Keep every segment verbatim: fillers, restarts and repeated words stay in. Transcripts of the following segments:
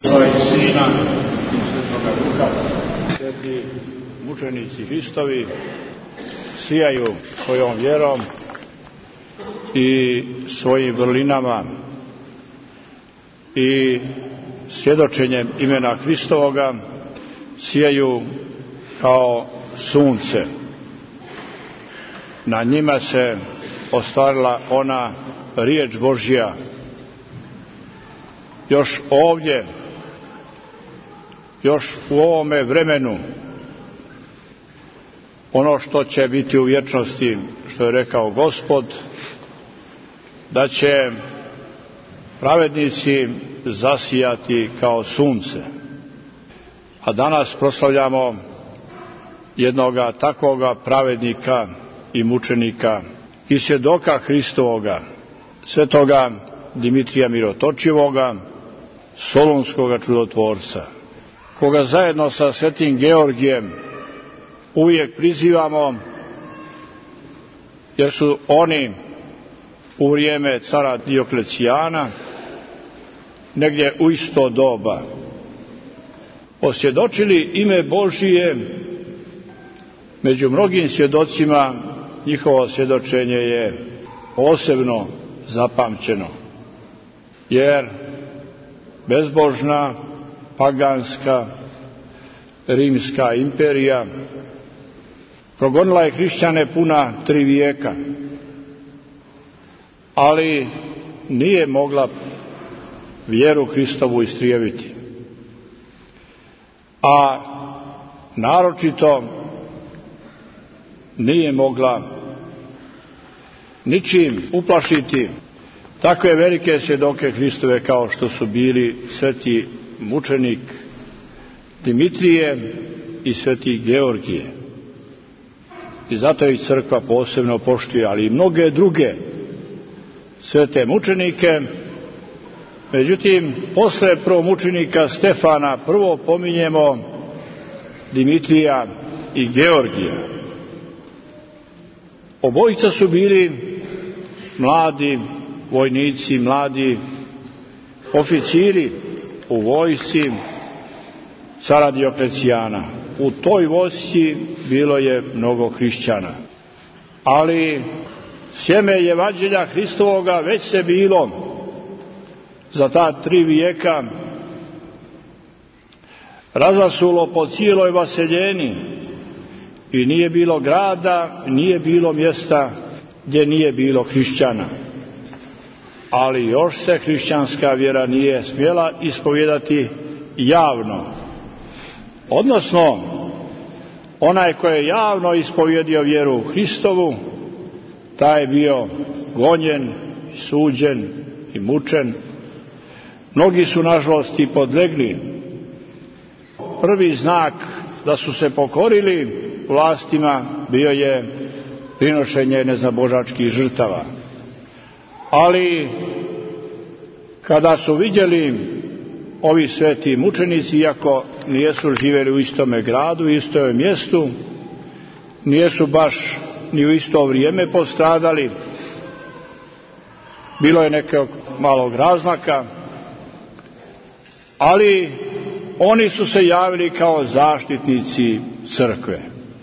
Oca i Sina i Svetoga Duha. Sveti mučenici Hristovi sijaju svojom vjerom i svojim vrlinama i svjedočenjem imena Hristovoga sijaju kao sunce. Na njima se ostvarila ona riječ Božja. Još ovdje, još u ovome vremenu, ono što će biti u vječnosti, što je rekao Gospod, da će pravednici zasijati kao sunce. A danas proslavljamo jednoga takvoga pravednika i mučenika i svjedoka Hristovoga, svetoga Dimitrija Mirotočivoga, solunskoga čudotvorca, koga zajedno sa svetim Georgijem uvijek prizivamo, jer su oni u vrijeme cara Dioklecijana, negdje u isto doba, osvjedočili ime Božije. Među mnogim svjedocima njihovo svjedočenje je posebno zapamćeno, jer bezbožna, paganska, rimska imperija progonila je hrišćane puna tri vijeka, ali nije mogla vjeru Hristovu istrijebiti, a naročito nije mogla ničim uplašiti takve velike svjedoke Hristove kao što su bili sveti mučenik Dimitrije i sveti Georgije. I zato ih crkva posebno poštuje, ali i mnoge druge svete mučenike. Međutim, posle prvomučenika Stefana prvo pominjemo Dimitrija i Georgija. Obojica su bili mladi vojnici, mladi oficiri u vojsci cara Dioklecijana. U toj vojsci bilo je mnogo hrišćana, ali sjeme evanđelja Hristovoga već se bilo za ta tri vijeka razasulo po cijeloj vaseljeni i nije bilo grada, nije bilo mjesta gdje nije bilo hrišćana. Ali još se hrišćanska vjera nije smjela ispovijedati javno. Odnosno, onaj koji je javno ispovjedio vjeru Hristovu, taj je bio gonjen, suđen i mučen. Mnogi su nažalost i podlegli. Prvi znak da su se pokorili vlastima bio je prinošenje neznabožačkih žrtava. Ali kada su vidjeli ovi sveti mučenici, iako nijesu živjeli u istome gradu, u istome mjestu, nijesu baš ni u isto vrijeme postradali, bilo je nekog malog razmaka, ali oni su se javili kao zaštitnici crkve.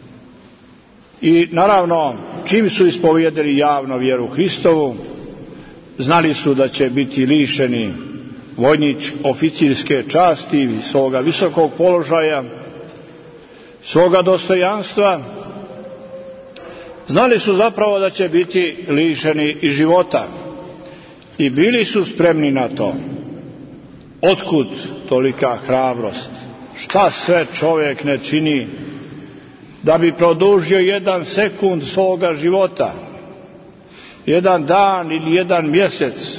I naravno, čim su ispovijedili javno vjeru Hristovu, znali su da će biti lišeni vojnič oficirske časti, svoga visokog položaja, svoga dostojanstva. Znali su zapravo da će biti lišeni i života i bili su spremni na to. Otkud tolika hrabrost? Šta sve čovjek ne čini da bi produžio jedan sekund svoga života, jedan dan ili jedan mjesec?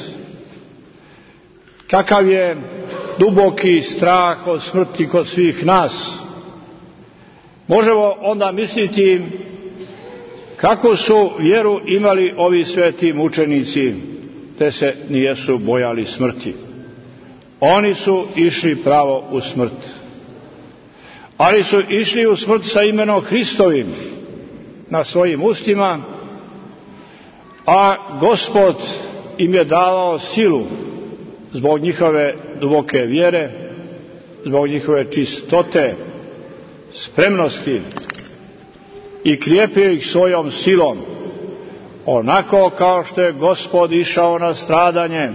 Kakav je duboki strah od smrti kod svih nas. Možemo onda misliti kako su vjeru imali ovi sveti mučenici, te se nijesu bojali smrti. Oni su išli pravo u smrt. Ali su išli u smrt sa imenom Hristovim na svojim ustima, a Gospod im je davao silu zbog njihove duboke vjere zbog njihove čistote, spremnosti i krijepio ih svojom silom, onako kao što je Gospod išao na stradanje,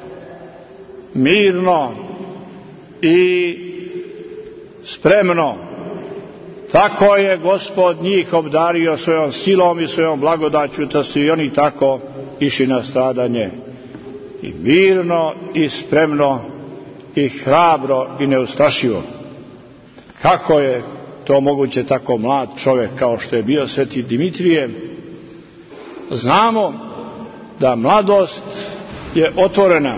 mirno i spremno, tako je Gospod njih obdario svojom silom i svojom blagodaću, da su i oni tako išli na stradanje. I mirno i spremno i hrabro i neustrašivo. Kako je to moguće tako mlad čovjek kao što je bio sveti Dimitrije? Znamo da mladost je otvorena.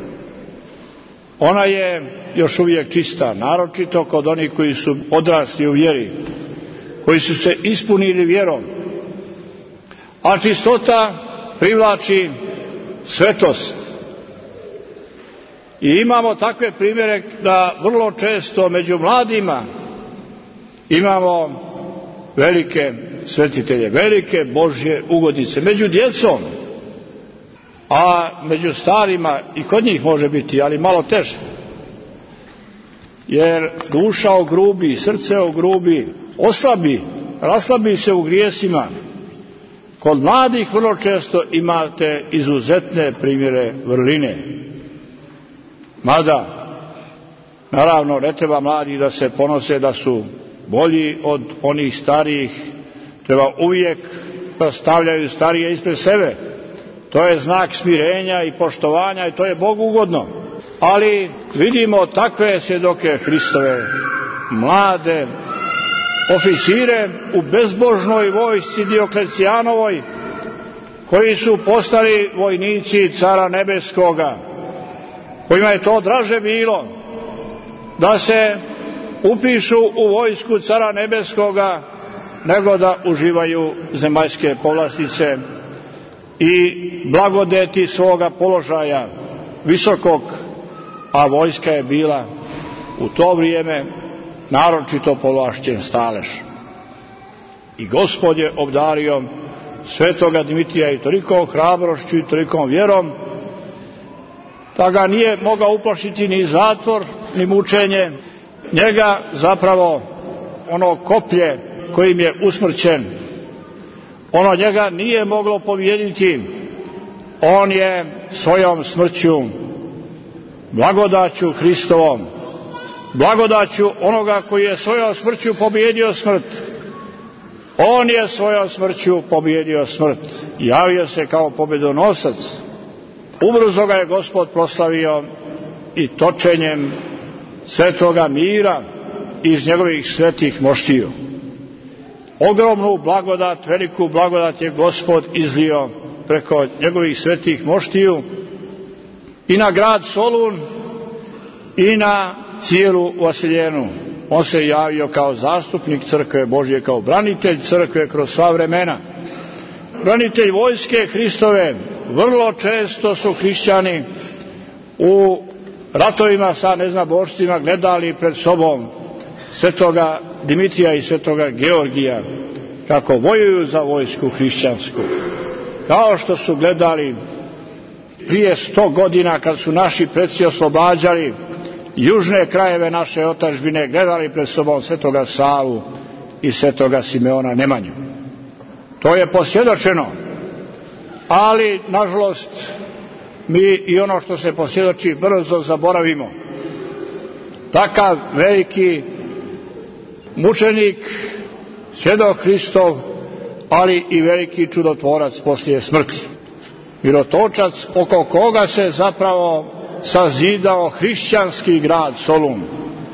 Ona je još uvijek čista, naročito kod onih koji su odrasli u vjeri, koji su se ispunili vjerom. A čistota privlači svetost. I imamo takve primjere da vrlo često među mladima imamo velike svetitelje, velike Božje ugodnice. Među djecom, a među starima i kod njih može biti, ali malo teže. Jer duša ogrubi, srce ogrubi, oslabi, raslabi se u grijesima. Kod mladih vrlo često imate izuzetne primjere vrline. Mada, naravno, ne treba mladi da se ponose da su bolji od onih starijih. Treba uvijek da stavljaju starije ispred sebe. To je znak smirenja i poštovanja i to je Bogu ugodno. Ali vidimo takve svjedoke Hristove, mlade oficire u bezbožnoj vojsci Dioklecijanovoj, koji su postali vojnici Cara Nebeskoga, kojima je to draže bilo da se upišu u vojsku Cara Nebeskoga nego da uživaju zemaljske povlastice i blagodeti svoga položaja visokog, a vojska je bila u to vrijeme naročito povlašćen stalež. I Gospod je obdario svetoga Dimitrija i tolikom hrabrošću i tolikom vjerom da ga nije mogao uplašiti ni zatvor, ni mučenje. Njega zapravo ono koplje kojim je usmrćen, ono njega nije moglo pobijediti. On je svojom smrću, blagodaću Hristovom, blagodaću onoga koji je svojom smrću pobijedio smrt, on je svojom smrću pobijedio smrt. Javio se kao pobjedonosac. Ubrzo ga je Gospod proslavio i točenjem svetoga mira iz njegovih svetih moštiju. Ogromnu blagodat, veliku blagodat je Gospod izlio preko njegovih svetih moštiju i na grad Solun i na cijelu Vasiljenu. On se javio kao zastupnik crkve Božje, kao branitelj crkve kroz sva vremena. Branitelj vojske Hristove. Vrlo često su hrišćani u ratovima sa neznabošcima gledali pred sobom svetoga Dimitrija i svetoga Georgija kako vojuju za vojsku hrišćansku. Kao što su gledali prije sto godina kad su naši preci oslobađali južne krajeve naše otadžbine, gledali pred sobom svetoga Savu i svetoga Simeona Nemanju. To je posvjedočeno, ali nažalost mi i ono što se posvjedoči brzo zaboravimo. Takav veliki mučenik, svjedok Hristov, ali i veliki čudotvorac poslije smrti. Mirotočac oko koga se zapravo sazidao hrišćanski grad Solun.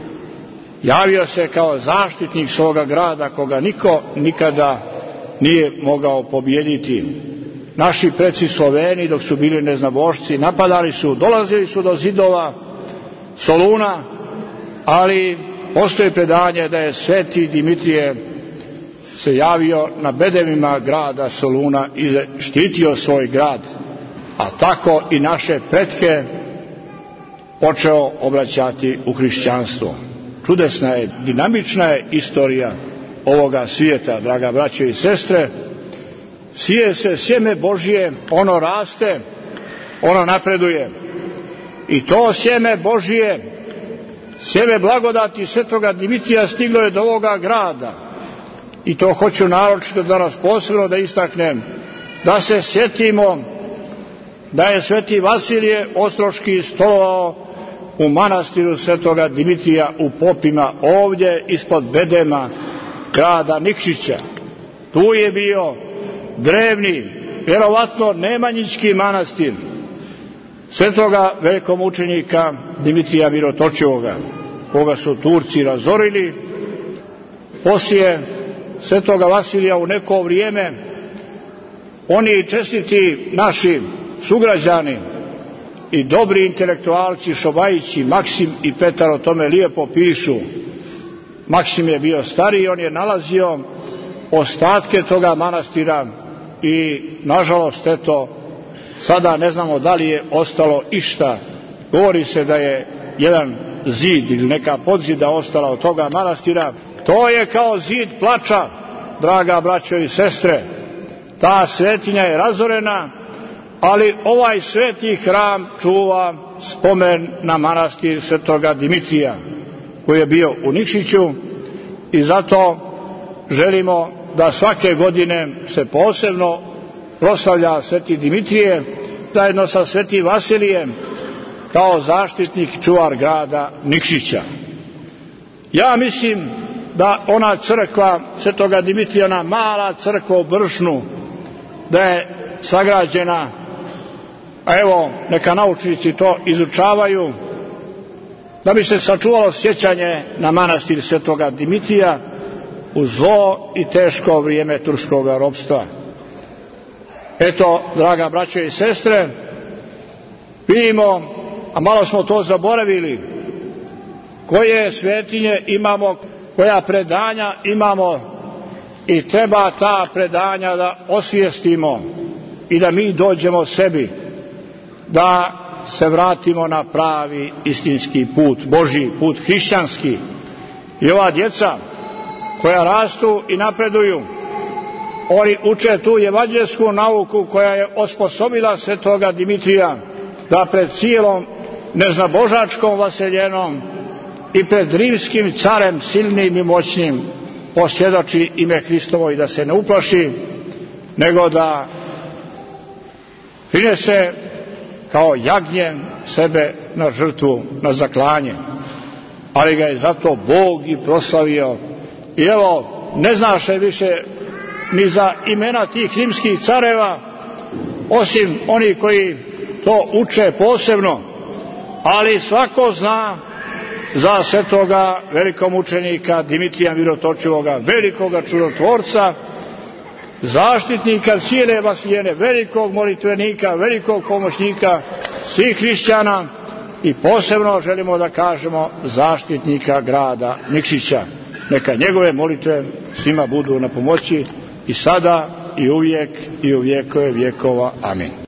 Javio se kao zaštitnik svoga grada koga niko nikada nije mogao pobijediti. Naši preci Sloveni dok su bili neznabošci napadali su, dolazili su do zidova Soluna, ali postoji predanje da je sveti Dimitrije se javio na bedemima grada Soluna i štitio svoj grad, a tako i naše pretke počeo obraćati u hrišćanstvo. Čudesna je, dinamična je istorija ovoga svijeta, draga braćo i sestre. Sije se sjeme Božje, ono raste, ono napreduje. I to sjeme Božje sjeme blagodati svetoga Dimitrija stiglo je do ovoga grada. I to hoću naročito danas posebno da istaknem, da se sjetimo da je sveti Vasilije Ostroški stolovao u manastiru svetoga Dimitrija u Popima, ovdje ispod bedema grada Nikšića. Tu je bio drevni, vjerovatno nemanjički manastir svetoga velikomučenika Dimitrija Mirotočivoga, koga su Turci razorili. Poslije svetoga Vasilija u neko vrijeme oni čestiti naši sugrađani i dobri intelektualci Šobajići, Maksim i Petar o tome lijepo pišu. Maksim je bio stariji, on je nalazio ostatke toga manastira i nažalost eto sada ne znamo da li je ostalo išta. Govori se da je jedan zid ili neka podzida ostala od toga manastira. To je kao zid plača, draga braćo i sestre. Ta svetinja je razorena, ali ovaj sveti hram čuva spomen na manastir svetoga Dimitrija koji je bio u Nikšiću i zato želimo da svake godine se posebno proslavlja sveti Dimitrije zajedno sa svetim Vasilijem kao zaštitnik, čuvar grada Nikšića. Ja mislim da ona crkva svetoga Dimitrija, ona mala crkva u Bršnu, da je sagrađena, a evo neka naučnici to izučavaju, da bi se sačuvalo sjećanje na manastir svetoga Dimitrija u zlo i teško vrijeme turskog ropstva. Eto, draga braćo i sestre, vidimo, a malo smo to zaboravili, koje svetinje imamo, koja predanja imamo i treba ta predanja da osvijestimo i da mi dođemo sebi, da se vratimo na pravi istinski put, Božji put, hrišćanski. I ova djeca koja rastu i napreduju, oni uče tu evanđelsku nauku koja je osposobila svetoga Dimitrija da pred cijelom neznabožačkom vaseljenom i pred rimskim carem silnim i moćnim posvjedoči ime Hristovo i da se ne uplaši, nego da prinese kao jagnje sebe na žrtvu, na zaklanje. Ali ga je zato Bog i proslavio. I evo, ne zna se više ni za imena tih rimskih careva, osim oni koji to uče posebno, ali svako zna za svetoga velikomučenika Dimitrija Mirotočivoga, velikoga čudotvorca, zaštitnika cijele Vasiljene, velikog molitvenika, velikog pomoćnika svih hrišćana i posebno želimo da kažemo zaštitnika grada Nikšića. Neka njegove molitve svima budu na pomoći i sada i uvijek i u vjekove vjekova. Amin.